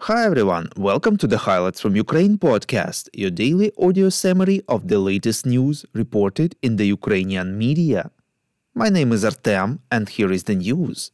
Hi everyone, welcome to the Highlights from Ukraine podcast, your daily audio summary of the latest news reported in the Ukrainian media. My name is Artem, and here is the news.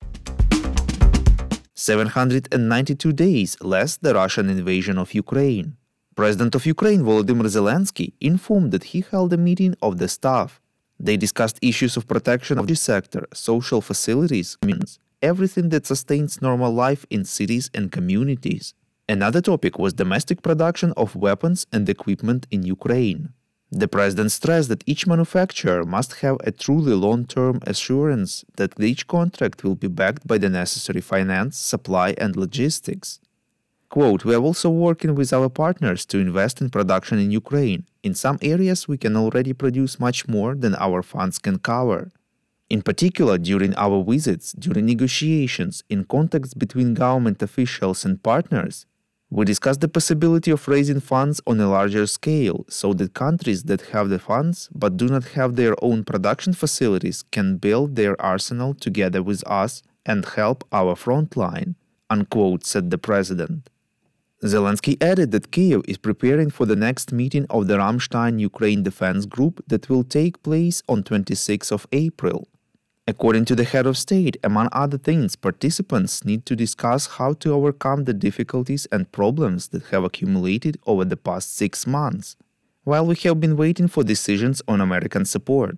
792 days less the Russian invasion of Ukraine. President of Ukraine Volodymyr Zelensky informed that he held a meeting of the staff. They discussed issues of protection of the sector, social facilities, everything that sustains normal life in cities and communities. Another topic was domestic production of weapons and equipment in Ukraine. The president stressed that each manufacturer must have a truly long-term assurance that each contract will be backed by the necessary finance, supply and logistics. Quote, "We are also working with our partners to invest in production in Ukraine. In some areas we can already produce much more than our funds can cover. In particular, during our visits, during negotiations, in contacts between government officials and partners, we discussed the possibility of raising funds on a larger scale so that countries that have the funds but do not have their own production facilities can build their arsenal together with us and help our front line," unquote, said the president. Zelensky added that Kyiv is preparing for the next meeting of the Ramstein Ukraine Defense Group that will take place on 26th of April. According to the head of state, among other things, participants need to discuss how to overcome the difficulties and problems that have accumulated over the past 6 months, while we have been waiting for decisions on American support.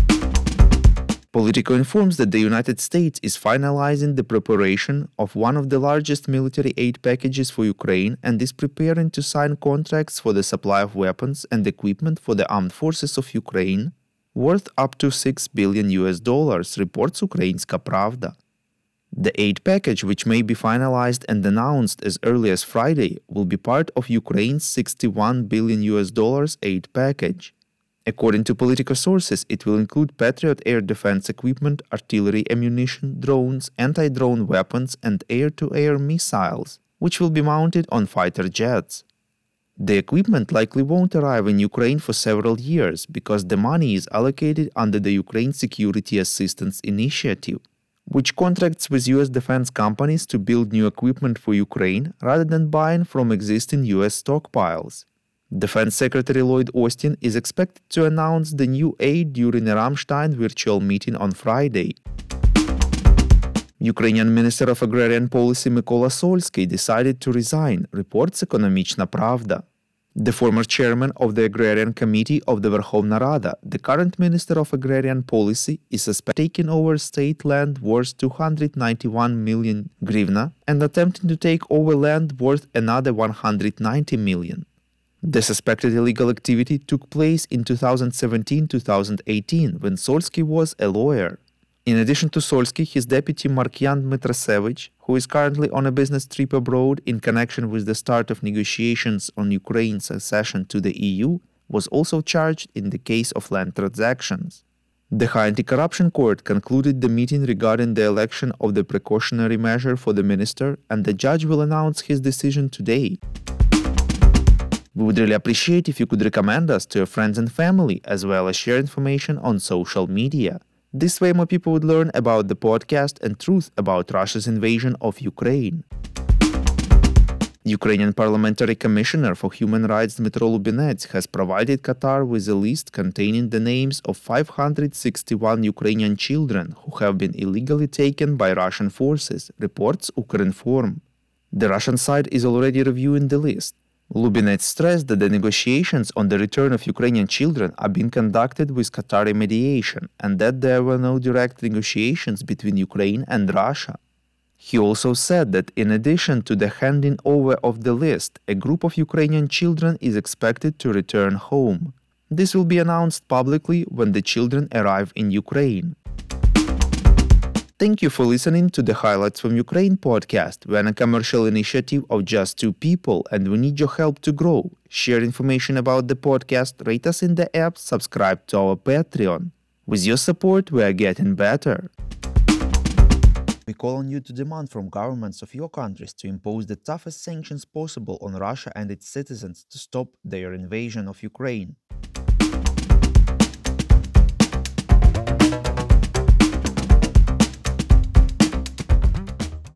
Politico informs that the United States is finalizing the preparation of one of the largest military aid packages for Ukraine and is preparing to sign contracts for the supply of weapons and equipment for the armed forces of Ukraine, worth up to $6 billion, reports Ukrainska Pravda. The aid package, which may be finalized and announced as early as Friday, will be part of Ukraine's $61 billion aid package. According to Politico sources, it will include Patriot air defense equipment, artillery ammunition, drones, anti-drone weapons, and air-to-air missiles, which will be mounted on fighter jets. The equipment likely won't arrive in Ukraine for several years because the money is allocated under the Ukraine Security Assistance Initiative, which contracts with US defense companies to build new equipment for Ukraine rather than buying from existing US stockpiles. Defense Secretary Lloyd Austin is expected to announce the new aid during a Ramstein virtual meeting on Friday. Ukrainian Minister of Agrarian Policy Mykola Solsky decided to resign, reports Ekonomichna Pravda. The former chairman of the Agrarian Committee of the Verkhovna Rada, the current Minister of Agrarian Policy, is suspected of taking over state land worth 291 million hryvnia and attempting to take over land worth another 190 million. The suspected illegal activity took place in 2017-2018 when Solsky was a lawyer. In addition to Solsky, his deputy Markyan Dmitrasevich, who is currently on a business trip abroad in connection with the start of negotiations on Ukraine's accession to the EU, was also charged in the case of land transactions. The High Anti-Corruption Court concluded the meeting regarding the election of the precautionary measure for the minister, and the judge will announce his decision today. We would really appreciate if you could recommend us to your friends and family, as well as share information on social media. This way more people would learn about the podcast and truth about Russia's invasion of Ukraine. Ukrainian Parliamentary Commissioner for Human Rights Dmytro Lubinets has provided Qatar with a list containing the names of 561 Ukrainian children who have been illegally taken by Russian forces, reports Ukrinform. The Russian side is already reviewing the list. Lubinets stressed that the negotiations on the return of Ukrainian children are being conducted with Qatari mediation and that there were no direct negotiations between Ukraine and Russia. He also said that in addition to the handing over of the list, a group of Ukrainian children is expected to return home. This will be announced publicly when the children arrive in Ukraine. Thank you for listening to the Highlights from Ukraine podcast. We're a commercial initiative of just 2 people and we need your help to grow. Share information about the podcast, rate us in the app, subscribe to our Patreon. With your support, we are getting better. We call on you to demand from governments of your countries to impose the toughest sanctions possible on Russia and its citizens to stop their invasion of Ukraine.